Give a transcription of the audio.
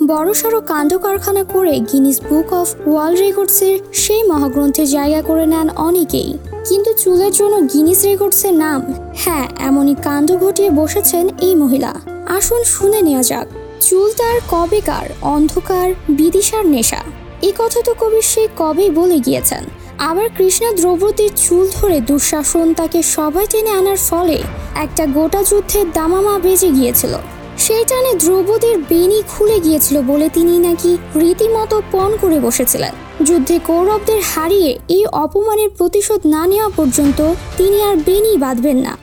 বড়সড় কাণ্ড কারখানা করে গিনিস বুক অফ ওয়ার্ল্ড রেকর্ডসের সেই মহাগ্রন্থে জায়গা করে নেন অনেকেই। কিন্তু চুলের জন্য গিনিস রেকর্ডসের নাম? হ্যাঁ, এমনই কাণ্ড ঘটিয়ে বসেছেন এই মহিলা। আসুন শুনে নেওয়া যাক, চুল তার কবেকার অন্ধকার বিদিশার নেশা। এই কথা তো কবি সেই কবেই বলে গিয়েছেন। আবার কৃষ্ণা দ্রৌপদীর চুল ধরে দুঃশাসন তাকে সবাই টেনে আনার ফলে একটা গোটা যুদ্ধের দামামা বেজে গিয়েছিল। সেই টানে দ্রৌপদীর বেনি খুলে গিয়েছিল বলে তিনি নাকি রীতিমতো পণ করে বসেছিলেন। যুদ্ধে কৌরবদের হারিয়ে এই অপমানের প্রতিশোধ না নেওয়া পর্যন্ত তিনি আর বেনি বাঁধবেন না।